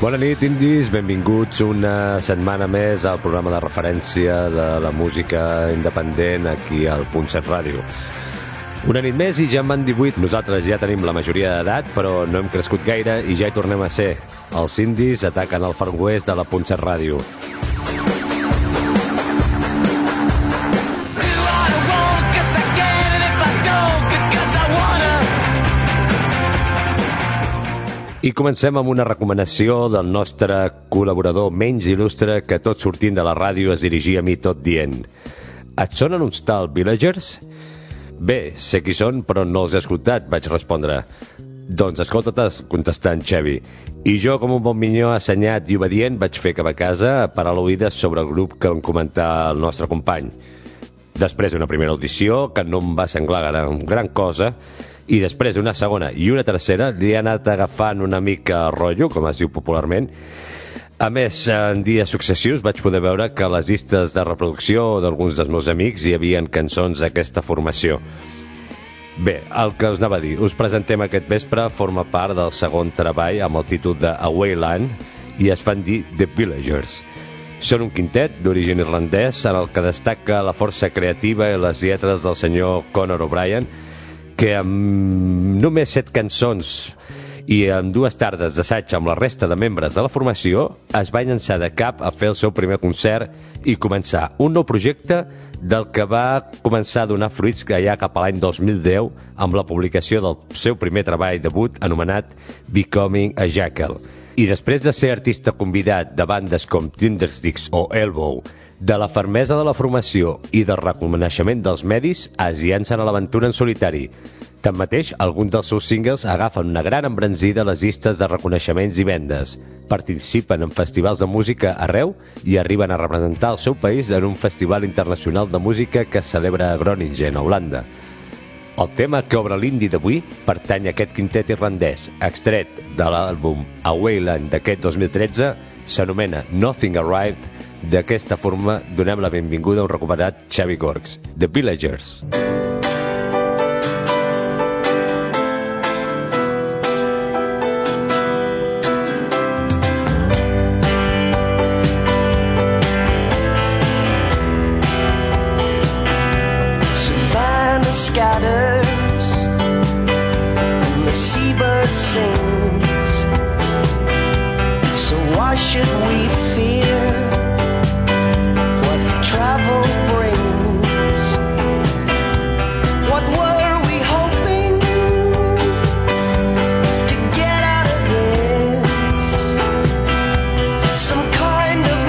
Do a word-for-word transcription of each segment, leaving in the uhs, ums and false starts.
Bona nit, indis, benvinguts una setmana més al programa de referència de la música independent aquí al Punt set Ràdio. Una nit més i ja en van divuit. Nosaltres ja tenim la majoria d'edat, però no hem crescut gaire i ja hi tornem a ser. Els indis ataquen el Far West de la Punt set Ràdio. I comencem amb una recomanació del nostre col·laborador menys il·lustre que tot sortint de la ràdio es dirigia a mi tot dient: et sonen uns tal Villagers? Bé, sé qui són, però no els he escoltat, vaig respondre. Doncs escolta-te, contestar en Xevi. I jo, com un bon minyó assenyat i obedient, vaig fer cap a casa a parar l'oïda sobre el grup que em comentà el nostre company. Després d'una primera audició, que no em va semblar gran, gran cosa, i després una segona i una tercera li ha anat agafant una mica rotllo, com es diu popularment. A més, en dies successius vaig poder veure que a les llistes de reproducció d'alguns dels meus amics hi havia cançons d'aquesta formació. Bé, el que us anava a dir, us presentem aquest vespre, forma part del segon treball amb el títol de Awayland i es fan dir The Villagers. Són un quintet d'origen irlandès en el que destaca la força creativa i les lletres del senyor Conor O'Brien, que amb només set cançons i amb dues tardes d'assaig amb la resta de membres de la formació es va llançar de cap a fer el seu primer concert i començar un nou projecte del que va començar a donar fruits ja cap a l'any dos mil deu amb la publicació del seu primer treball debut anomenat Becoming a Jackal. I després de ser artista convidat de bandes com Tindersticks o Elbow, de la fermesa de la formació i del reconeixement dels medis, es llancen a l'aventura en solitari. Tanmateix, alguns dels seus singles agafen una gran embranzida a les llistes de reconeixements i vendes, participen en festivals de música arreu i arriben a representar el seu país en un festival internacional de música que es celebra a Groningen, a Holanda. El tema que obre l'indi d'avui pertany a aquest quintet irlandès, extret de l'àlbum Awayland d'aquest dos mil tretze, s'anomena Nothing Arrived. D'aquesta forma donem la benvinguda a un recuperat Xavi Gorgs, The Villagers. Scatters and the seabird sings, so why should we fear what travel brings? What were we hoping to get out of this? Some kind of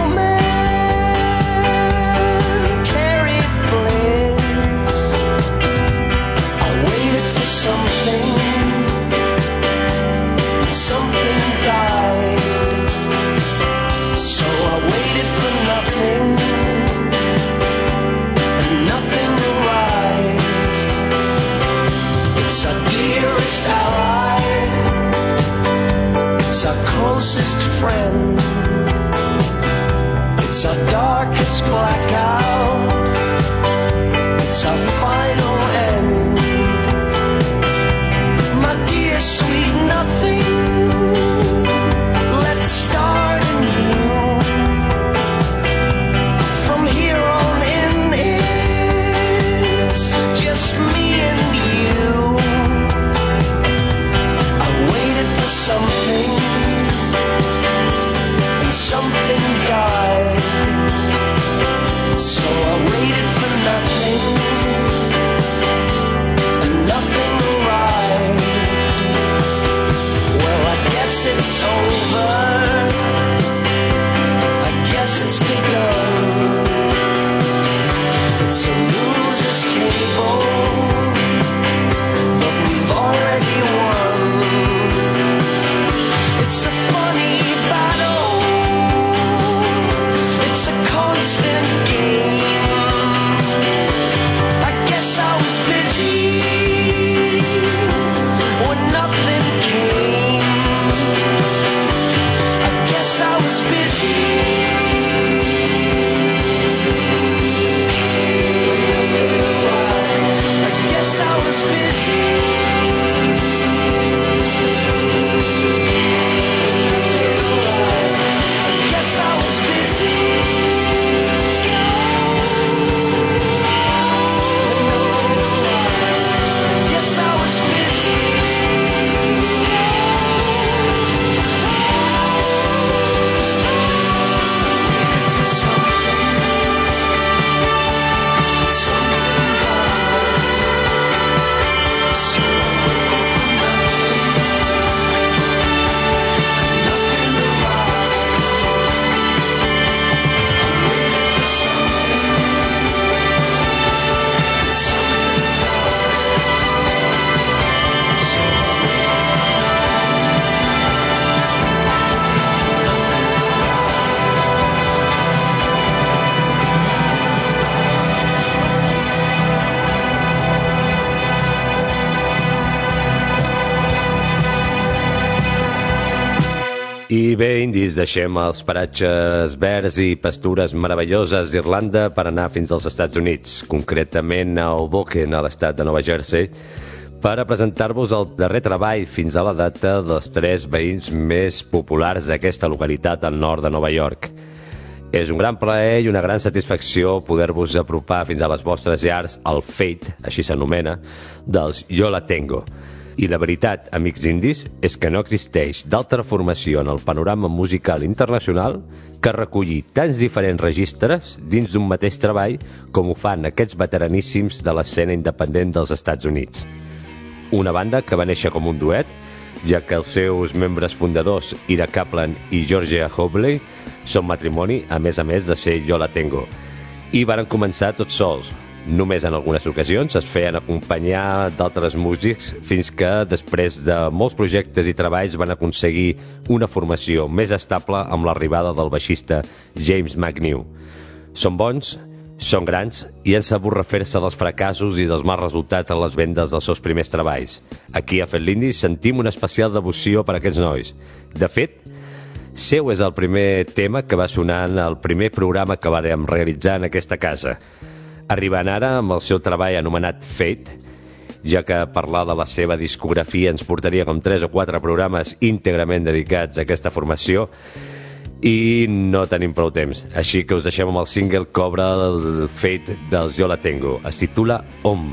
momentary bliss. Something, something died, so I waited for nothing, and nothing arrived. It's our dearest ally, it's our closest friend, it's our darkest blackout, it's our final end. Sweet nothing, let's start anew. From here on in, it's just me and you. I waited for something, and something died, so I waited for nothing, and nothing arrived. It's over, I guess it's begun. It's a loser's table, but we've already won. It's a funny battle, it's a constant game. I guess I was busy when nothing came. I was busy. I guess I was busy. I bé, indis, deixem els paratges verds i pastures meravelloses d'Irlanda per anar fins als Estats Units, concretament a Hoboken, a l'estat de Nova Jersey, per a presentar-vos el darrer treball fins a la data dels tres veïns més populars d'aquesta localitat al nord de Nova York. És un gran plaer i una gran satisfacció poder-vos apropar fins a les vostres llars al Fate, així s'anomena, dels Yo La Tengo. I la veritat, amics indis, és que no existeix d'altra formació en el panorama musical internacional que recollir tants diferents registres dins d'un mateix treball com ho fan aquests veteraníssims de l'escena independent dels Estats Units. Una banda que va néixer com un duet, ja que els seus membres fundadors, Ira Kaplan i Georgia Hobley, són matrimoni, a més a més de ser Yo La Tengo. I varen començar tots sols. Només en algunes ocasions es feien acompanyar d'altres músics fins que, després de molts projectes i treballs, van aconseguir una formació més estable amb l'arribada del baixista James McNew. Són bons, són grans i han sabut refer-se dels fracassos i dels mals resultats en les vendes dels seus primers treballs. Aquí a Fet l'Indi sentim una especial devoció per a aquests nois. De fet, seu és el primer tema que va sonar en el primer programa que vàrem realitzar en aquesta casa. Arribant ara amb el seu treball anomenat Fate, ja que parlar de la seva discografia ens portaria com tres o quatre programes íntegrament dedicats a aquesta formació i no tenim prou temps. Així que us deixem amb el single que obre el Fate dels Yo La Tengo. Es titula Om.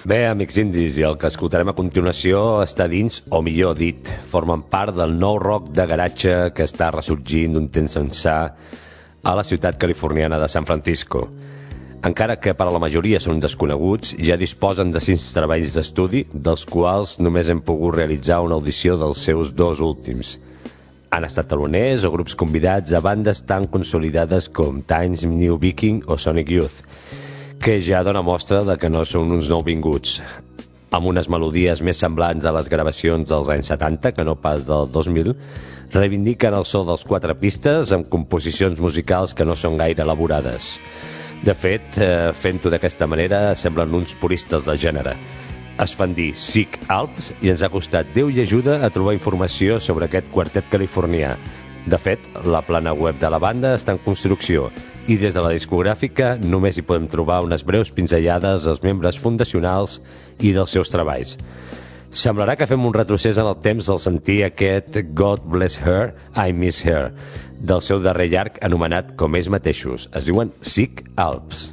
Bé, amics indis, i el que escoltarem a continuació està dins, o millor dit, formen part del nou rock de garatge que està ressorgint d'un temps ençà a la ciutat californiana de San Francisco. Encara que per a la majoria són desconeguts, ja disposen de sis treballs d'estudi, dels quals només hem pogut realitzar una audició dels seus dos últims. Han estat taloners o grups convidats a bandes tan consolidades com Times New Viking o Sonic Youth, que ja dona mostra de que no són uns nouvinguts, amb unes melodies més semblants a les gravacions dels anys setanta que no pas del dos mil, reivindiquen el so dels quatre pistes amb composicions musicals que no són gaire elaborades. De fet, eh, fent-ho d'aquesta manera, semblen uns puristes del gènere. Es fan dir Sick Alps i ens ha costat Déu i ajuda a trobar informació sobre aquest quartet californià. De fet, la plana web de la banda està en construcció i des de la discogràfica només hi podem trobar unes breus pinzellades dels membres fundacionals i dels seus treballs. Semblarà que fem un retrocés en el temps al sentir aquest God Bless Her, I Miss Her, del seu darrer llarg anomenat com ells mateixos. Es diuen Sick Alps.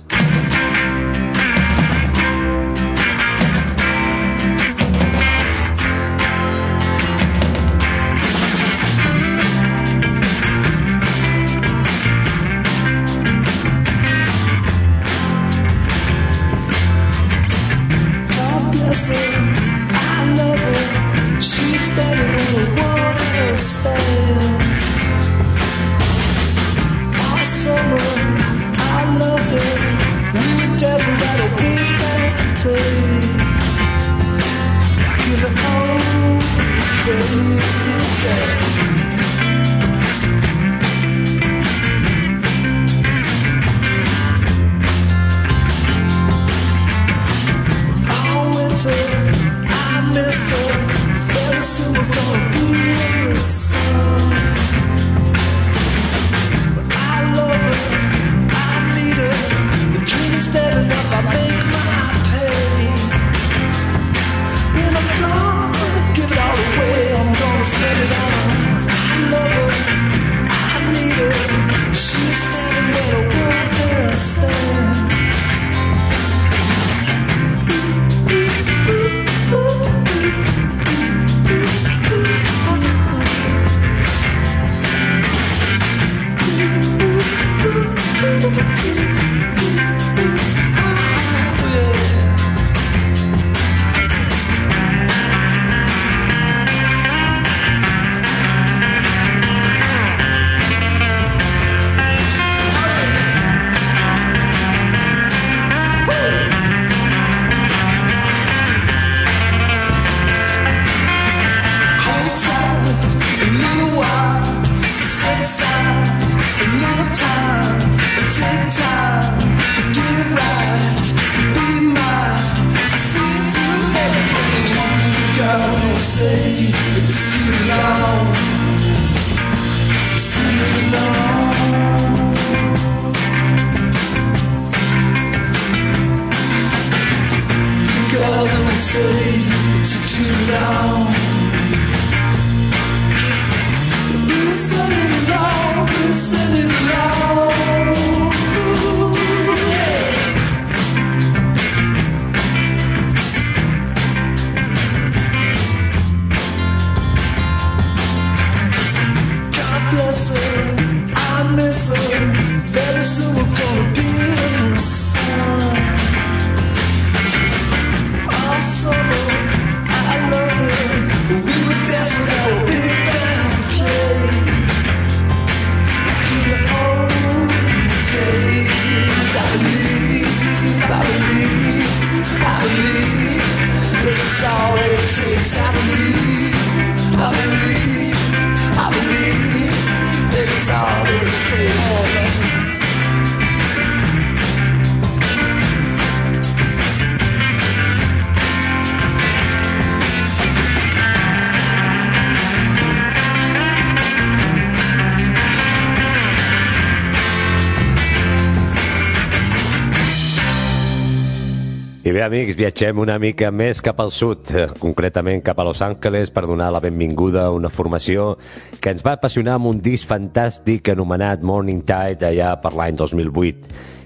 I bé, amics, viatgem una mica més cap al sud, concretament cap a Los Angeles, per donar la benvinguda a una formació que ens va apassionar amb un disc fantàstic anomenat Morning Tide allà per l'any dos mil vuit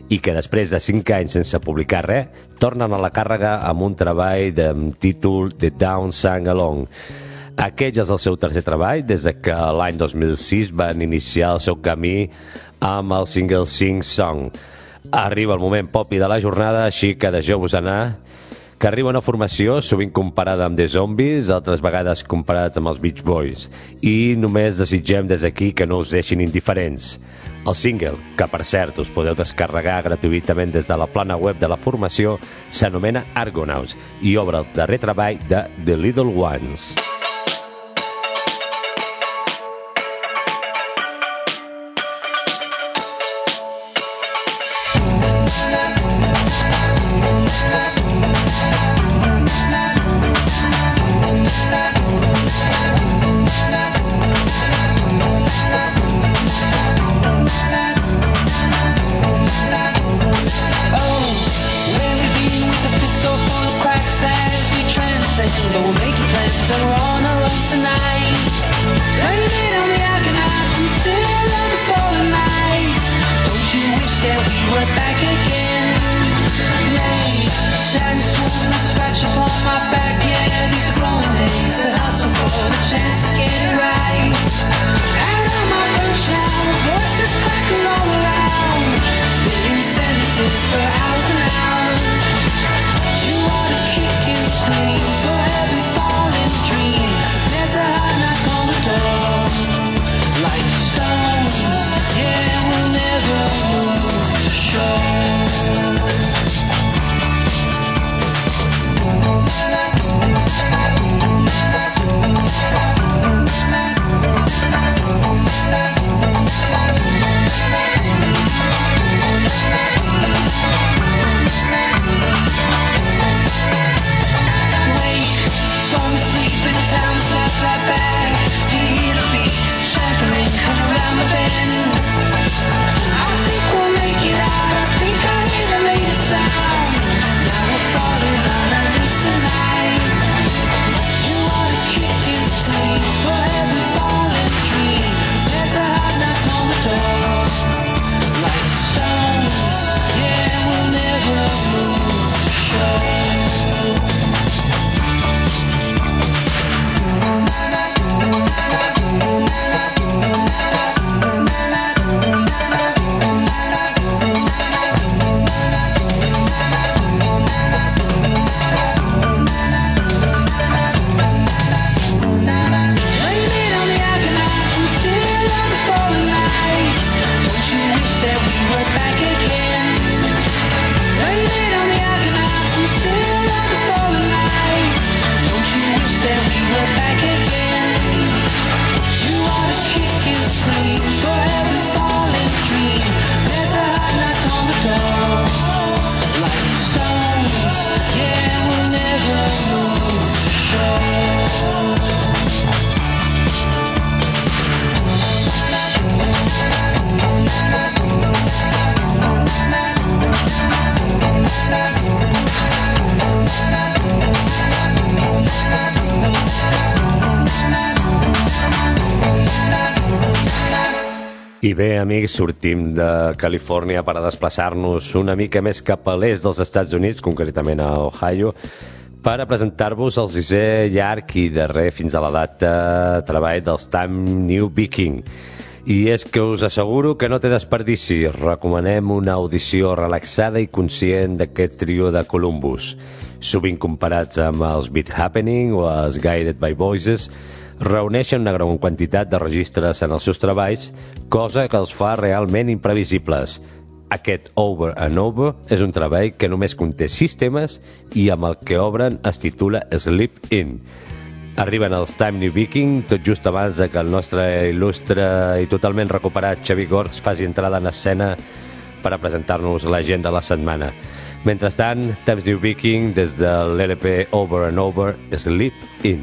i que després de cinc anys sense publicar res, tornen a la càrrega amb un treball de títol The Down Sang Along. Aquest és el seu tercer treball des de que l'any dos mil sis van iniciar el seu camí amb el single Sing Song. Arriba el moment popi de la jornada, així que deixeu-vos anar, que arriba una formació sovint comparada amb The Zombies, altres vegades comparats amb els Beach Boys, i només desitgem des d'aquí que no us deixin indiferents. El single, que per cert us podeu descarregar gratuïtament des de la plana web de la formació, s'anomena Argonauts i obre el darrer treball de The Little Ones. I bé, amics, sortim de Califòrnia per a desplaçar-nos una mica més cap a l'est dels Estats Units, concretament a Ohio, per a presentar-vos el sisè llarg i darrer fins a la data treball dels Time New Viking. I és que us asseguro que no té desperdici. Recomanem una audició relaxada i conscient d'aquest trio de Columbus. Sovint comparats amb els Beat Happening o els Guided by Voices, reuneixen una gran quantitat de registres en els seus treballs, cosa que els fa realment imprevisibles. Aquest Over and Over és un treball que només conté sis temes i amb el que obren es titula Sleep In. Arriben els Time New Viking tot just abans de que el nostre il·lustre i totalment recuperat Xavi Gorts faci entrada en escena per a presentar-nos l'agenda de la setmana. Mentrestant, Time New Viking des de l'L P Over and Over, Sleep In.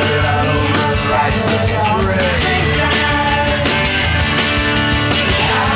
Straight down.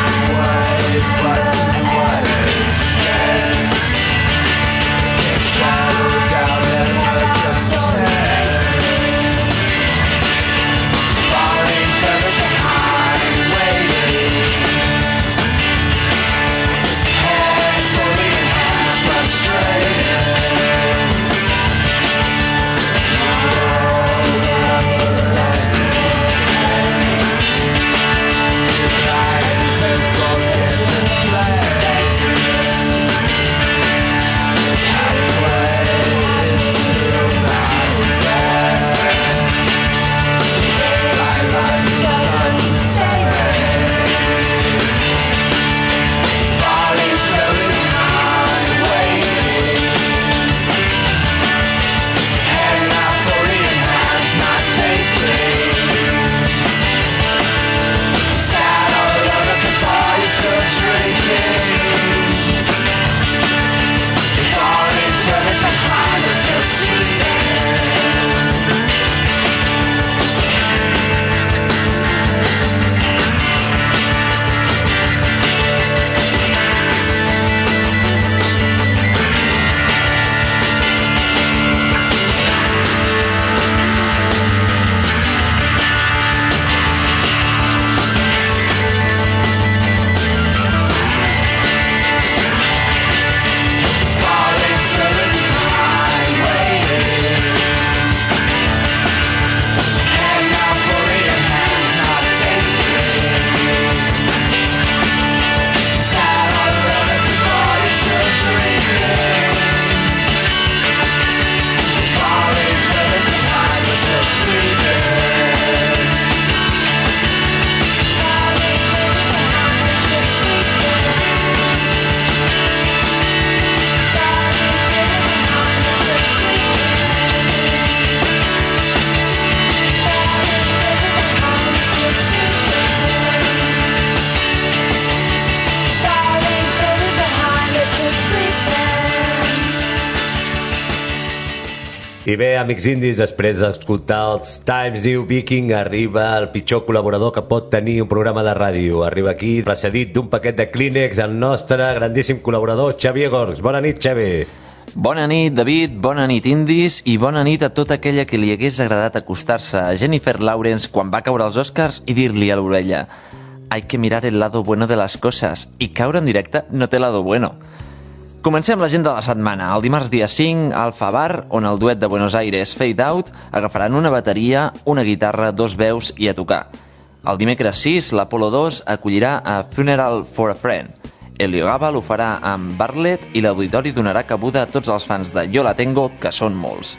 I bé, amics indis, després d'escoltar els Times New Viking, arriba el pitjor col·laborador que pot tenir un programa de ràdio. Arriba aquí, precedit d'un paquet de Kleenex, el nostre grandíssim col·laborador, Xavier Gorgs. Bona nit, Xavi. Bona nit, David, bona nit, indis, i bona nit a tota aquella que li hagués agradat acostar-se a Jennifer Lawrence quan va caure als Oscars i dir-li a l'orella: hay que mirar el lado bueno de las cosas, i caure en directe no té lado bueno. Comencem l'agenda de la setmana. El dimarts dia cinc, Alfa Bar, on el duet de Buenos Aires, Fade Out, agafaran una bateria, una guitarra, dos veus i a tocar. El dimecres sis, l'Apolo dos acollirà a Funeral for a Friend. Elio Gabal ho farà amb Bartlett i l'auditori donarà cabuda a tots els fans de Yo La Tengo, que són molts.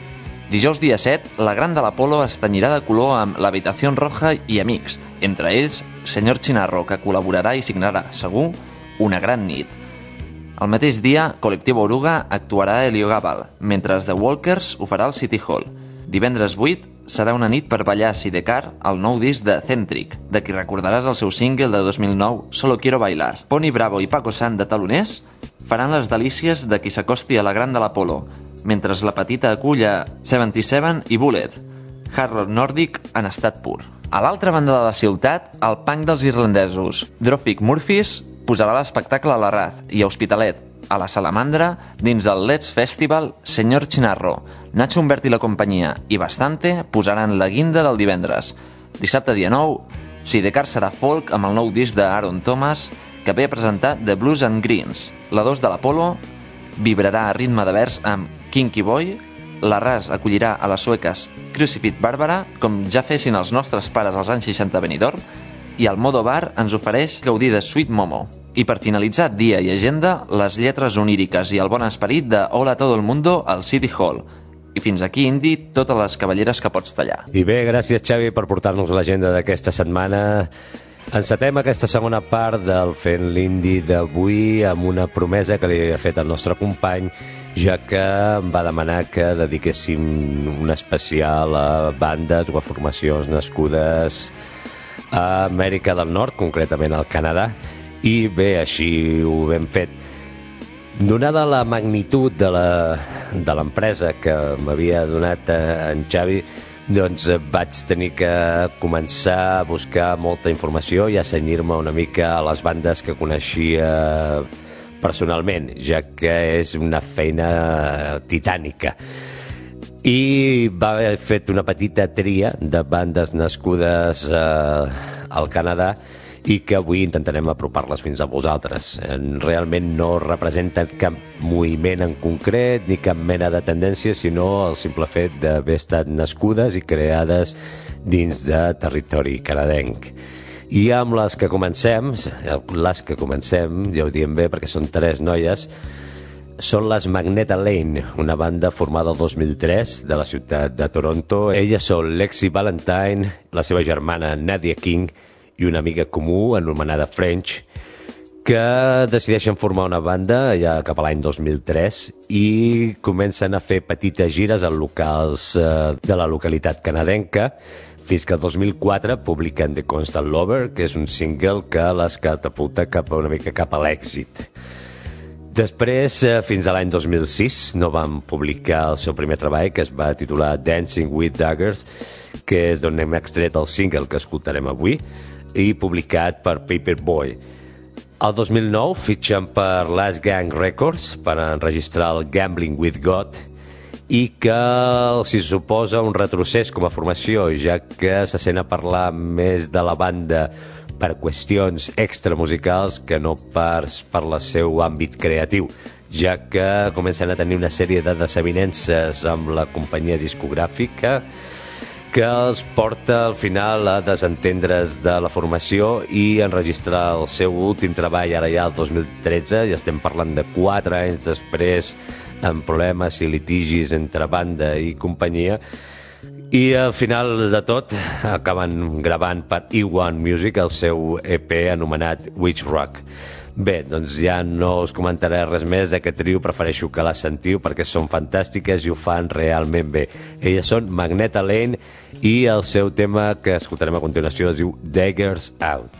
Dijous dia set, la Gran de l'Apolo es tenyirà de color amb l'Habitació Roja i amics, entre ells Senyor Chinarro, que col·laborarà i signarà, segur, una gran nit. El mateix dia, Col·lectiu Oruga actuarà a Elio Gabal, mentre The Walkers ho farà al City Hall. Divendres vuit serà una nit per ballar Sidecar, el nou disc de Centric, de qui recordaràs el seu single de dos mil nou, Solo Quiero Bailar. Pony Bravo i Paco Sant de Taloners faran les delícies de qui s'acosti a la Gran de l'Apolo, mentre la petita aculla setanta-set i Bullet, hard rock nòrdic en estat pur. A l'altra banda de la ciutat, el punk dels irlandesos, Dropkick Murphys, posarà l'espectacle a la Raz i a Hospitalet, a la Salamandra, dins el Let's Festival Senyor Chinarro. Nacho Humbert i la companyia i Bastante posaran la guinda del divendres. Dissabte dia nou, Sidecar serà folk amb el nou disc d'Aaron Thomas, que ve a presentar The Blues and Greens. La dos de l'Apolo vibrarà a ritme de vers amb Kinky Boy, la Raz acollirà a les sueques Crucifix Bàrbara, com ja fessin els nostres pares als anys seixanta a Benidorm, i el Modo Bar ens ofereix gaudir de Sweet Momo. I per finalitzar dia i agenda, les lletres oníriques i el bon esperit de Hola a todo el mundo al City Hall. I fins aquí, Indi, totes les cavalleres que pots tallar. I bé, gràcies, Xavi, per portar-nos l'agenda d'aquesta setmana. Encetem aquesta segona part del Fent l'Indi d'avui amb una promesa que li ha fet el nostre company, ja que em va demanar que dediquéssim un especial a bandes o a formacions nascudes a Amèrica del Nord, concretament al Canadà, i bé, així ho hem fet. Donada la magnitud de l'empresa que m'havia donat en Xavi, doncs vaig tenir que començar a buscar molta informació i a cenyir-me una mica a les bandes que coneixia personalment, ja que és una feina titànica. I va haver fet una petita tria de bandes nascudes eh, al Canadà i que avui intentarem apropar-les fins a vosaltres. Realment no representen cap moviment en concret ni cap mena de tendència, sinó el simple fet d'haver estat nascudes i creades dins de territori canadenc. I amb les que comencem, les que comencem, ja ho diem bé perquè són tres noies, són les Magneta Lane, una banda formada el dos mil tres de la ciutat de Toronto. Elles són Lexi Valentine, la seva germana Nadia King i una amiga comú anomenada French, que decideixen formar una banda ja cap a l'any dos mil tres i comencen a fer petites gires en locals eh, de la localitat canadenca, fins que el dos mil quatre publiquen The Constant Lover, que és un single que les catapulta cap a una mica cap a l'èxit. Després, fins a l'any dos mil sis, no van publicar el seu primer treball, que es va titular Dancing with Daggers, que és d'on hem extret el single que escoltarem avui, i publicat per Paperboy. El dos mil nou fitxen per Last Gang Records per enregistrar el Gambling with God, i que els hi suposa un retrocés com a formació, ja que se sent a parlar més de la banda per qüestions extramusicals que no pas per el seu àmbit creatiu, ja que comencen a tenir una sèrie de desavinences amb la companyia discogràfica que els porta al final a desentendre's de la formació i enregistrar el seu últim treball ara ja el dos mil tretze, i estem parlant de quatre anys després, amb problemes i litigis entre banda i companyia, i al final de tot acaben gravant per E un Music el seu E P anomenat Witch Rock. Bé, doncs ja no us comentaré res més d'aquest trio, prefereixo que les sentiu perquè són fantàstiques i ho fan realment bé. Elles són Magneta Lane i el seu tema que escoltarem a continuació es diu Daggers Out.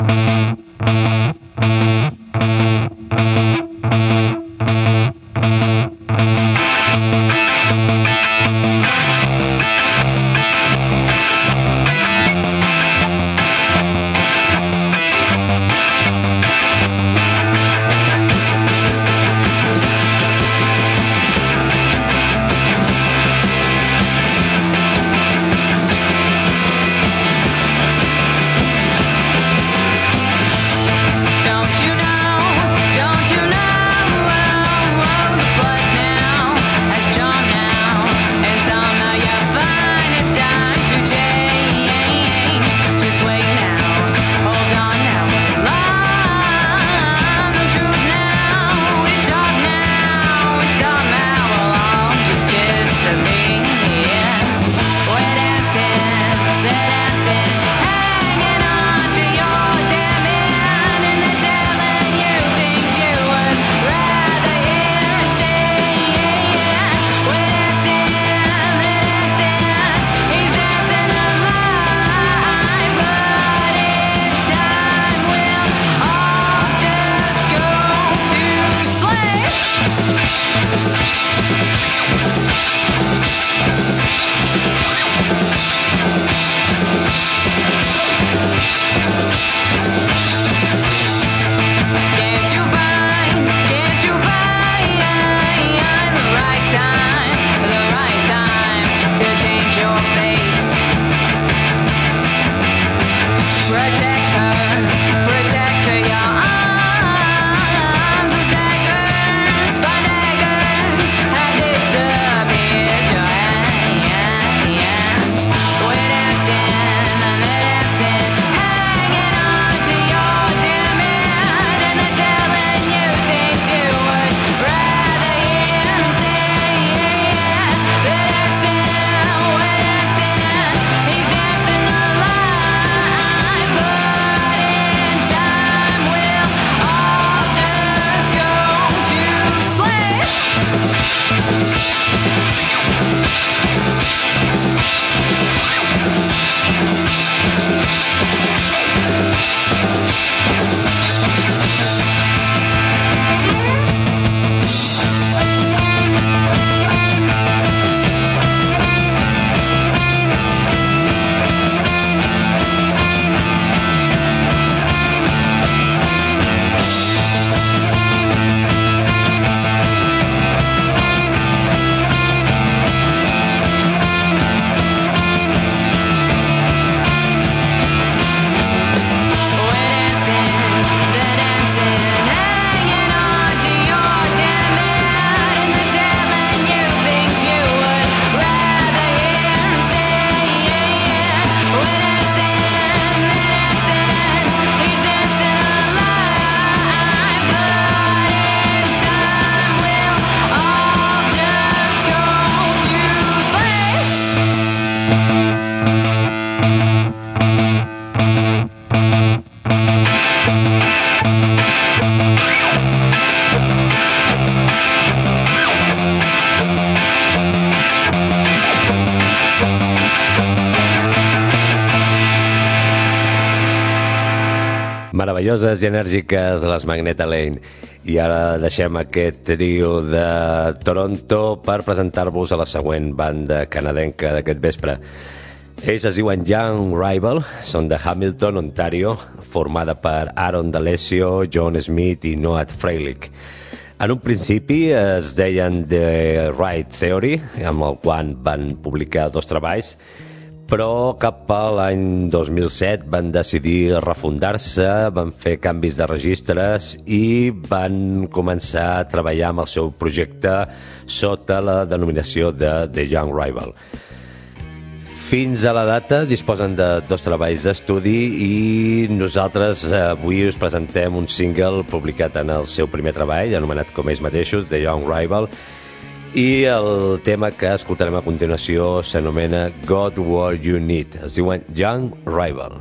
Meravelloses i enèrgiques les Magneta Lane. I ara deixem aquest trio de Toronto per presentar-vos a la següent banda canadenca d'aquest vespre. Ells es diuen Young Rival, són de Hamilton, Ontario, formada per Aaron D'Alessio, John Smith i Noah Freilich. En un principi es deien The Right Theory, amb el qual van publicar dos treballs, però cap a l'any dos mil set van decidir refundar-se, van fer canvis de registres i van començar a treballar amb el seu projecte sota la denominació de The Young Rival. Fins a la data disposen de dos treballs d'estudi i nosaltres avui us presentem un single publicat en el seu primer treball, anomenat com ells mateixos, The Young Rival, i el tema que escoltarem a continuació s'anomena God What You Need. Es diuen Young Rival.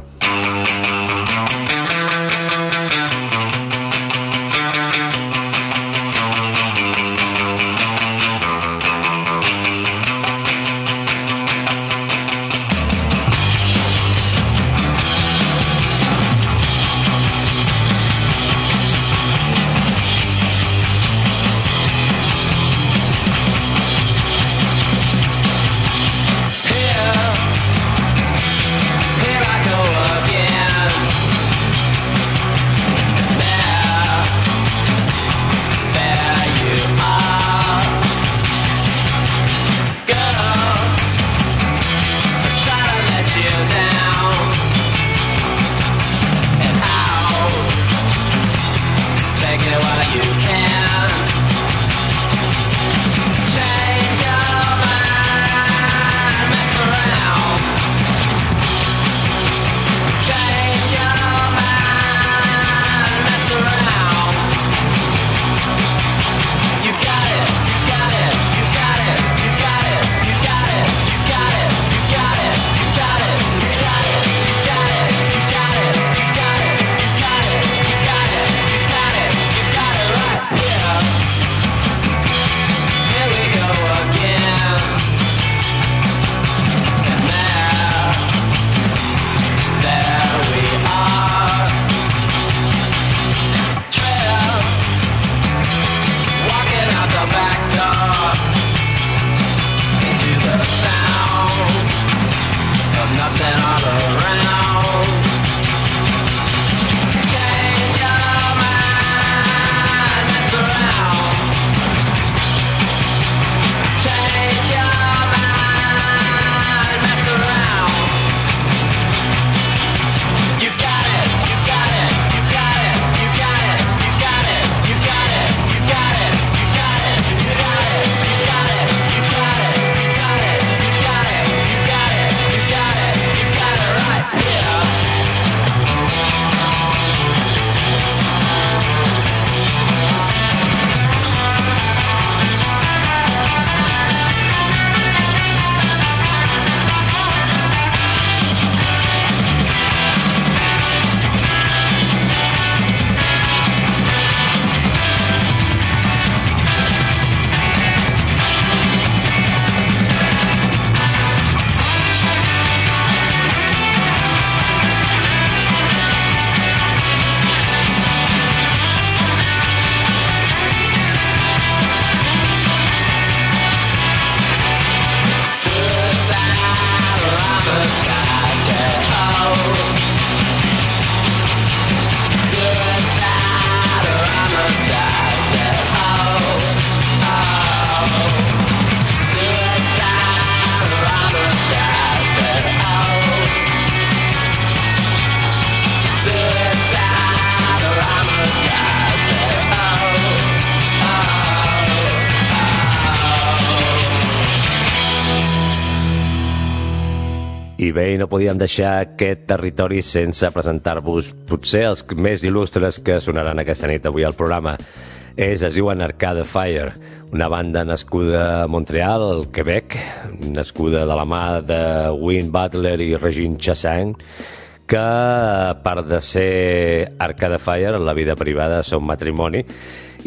I bé, no podíem deixar aquest territori sense presentar-vos potser els més il·lustres que sonaran aquesta nit avui al programa. Ells es diuen Arcade Fire, una banda nascuda a Montreal, al Quebec, nascuda de la mà de Wayne Butler i Regine Chassain, que, a part de ser Arcade Fire, en la vida privada són matrimoni,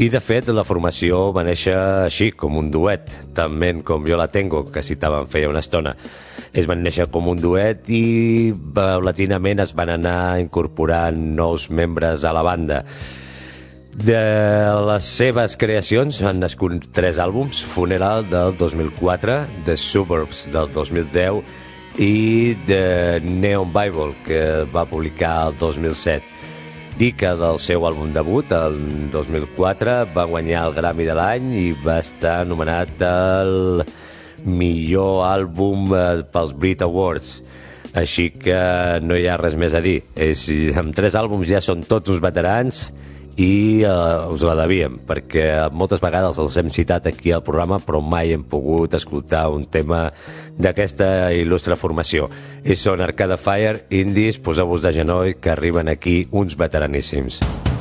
I, de fet, la formació va néixer així, com un duet, també com Jo la tengo, que citàvem feia una estona. Es van néixer com un duet i paulatinament es van anar incorporant nous membres a la banda. De les seves creacions han nascut tres àlbums: Funeral del dos mil quatre, The Suburbs del dos mil deu i The Neon Bible, que va publicar el dos mil set. Dir que del seu àlbum debut, el dos mil quatre, va guanyar el Grammy de l'any i va estar nomenat el millor àlbum pels Brit Awards. Així que no hi ha res més a dir. És, amb tres àlbums ja són tots uns veterans i uh, us la devíem, perquè moltes vegades els hem citat aquí al programa, però mai hem pogut escoltar un tema d'aquesta il·lustre formació. I són Arcade Fire, Indies, poseu-vos de genoll, que arriben aquí uns veteraníssims.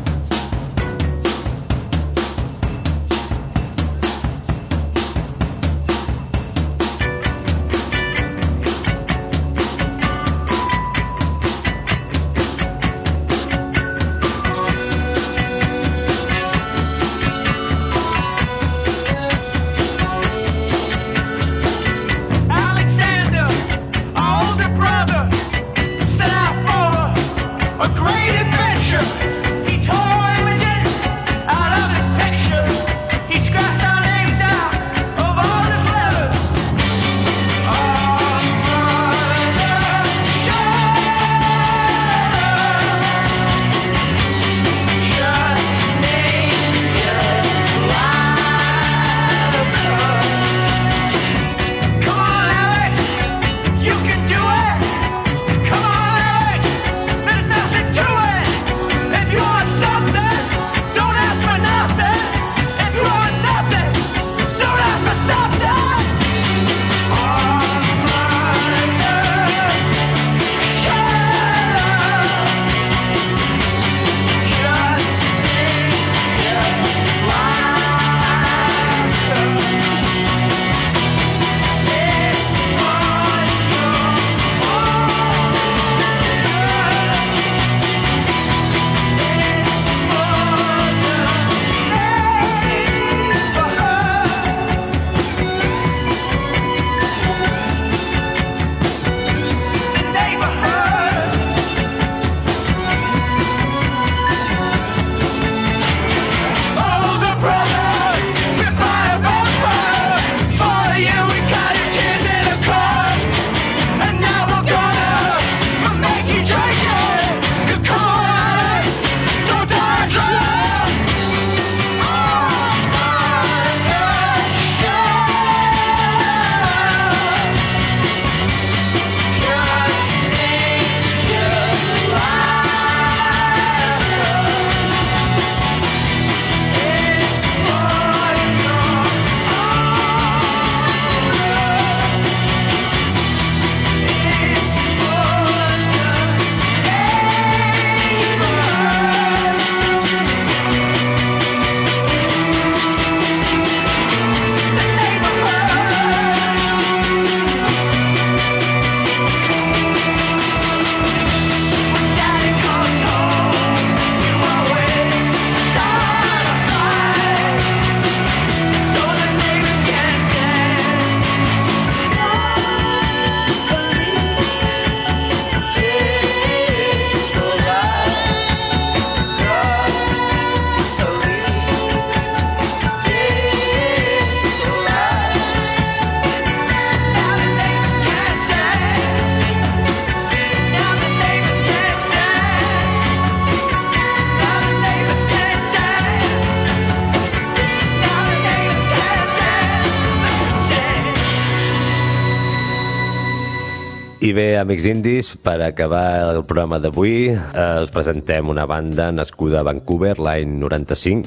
I bé, amics indis, per acabar el programa d'avui, eh, us presentem una banda nascuda a Vancouver l'any noranta-cinc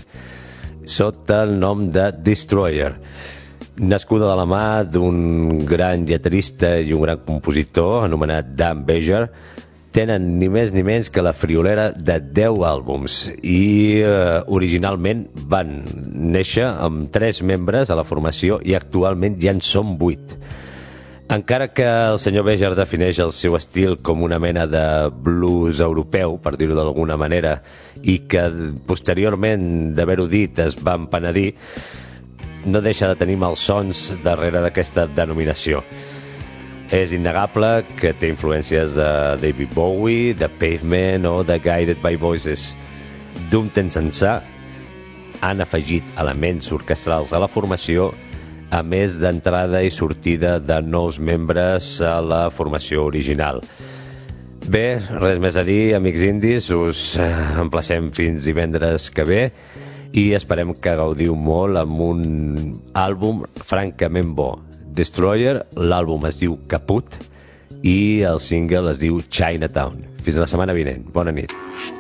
sota el nom de Destroyer. Nascuda de la mà d'un gran lletrista i un gran compositor anomenat Dan Bejar, tenen ni més ni menys que la friolera de deu àlbums i eh, originalment van néixer amb tres membres a la formació i actualment ja en són vuit. Encara que el senyor Bejar defineix el seu estil com una mena de blues europeu, per dir-ho d'alguna manera, i que posteriorment d'haver-ho dit es va empenedir, no deixa de tenir malsons darrere d'aquesta denominació. És innegable que té influències de David Bowie, de Pavement o de Guided by Voices. D'un temps ençà han afegit elements orquestrals a la formació, a més d'entrada i sortida de nous membres a la formació original. Bé, res més a dir, amics indis, us emplacem fins divendres que ve i esperem que gaudiu molt amb un àlbum francament bo. Destroyer, l'àlbum es diu Caput i el single es diu Chinatown. Fins la setmana vinent. Bona nit.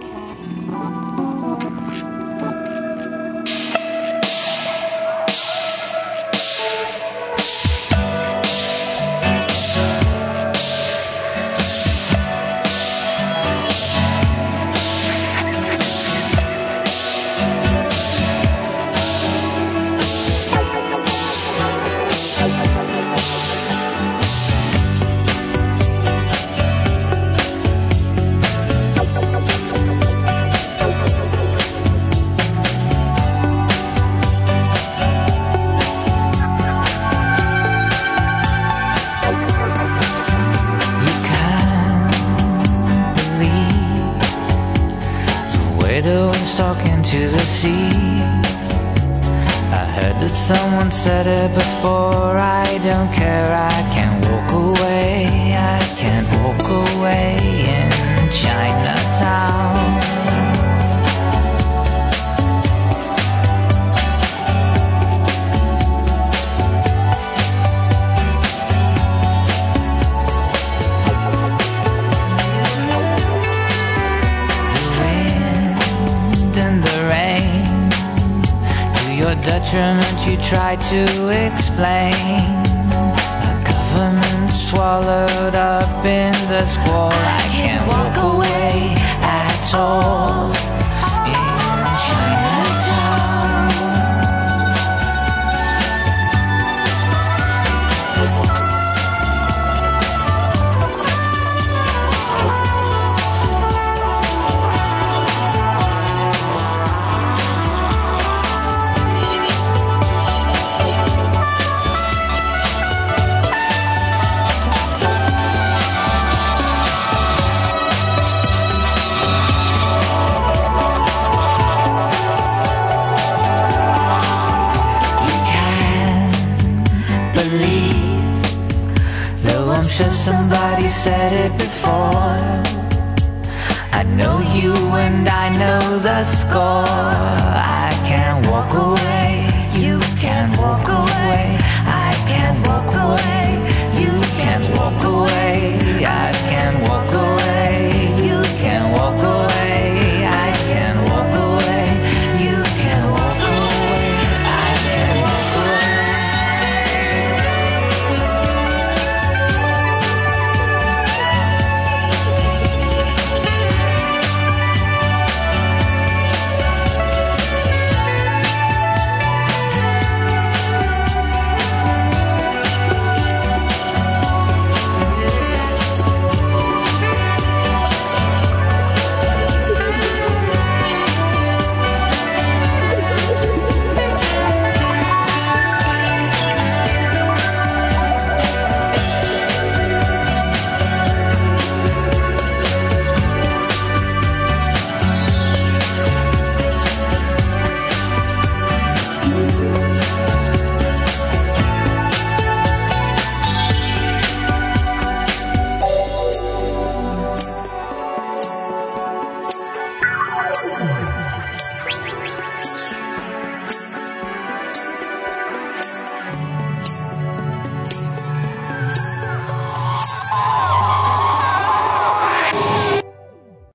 Someone said it before, I don't care, I can't walk away, I can't walk away in Chinatown. The wind and the rain, your detriment you try to explain. The government swallowed up in the squall. I can't walk away at all in Chinatown. Sure somebody said it before. I know you and I know the score. I can't walk away, you can't walk away. I can't walk away, you can't walk away.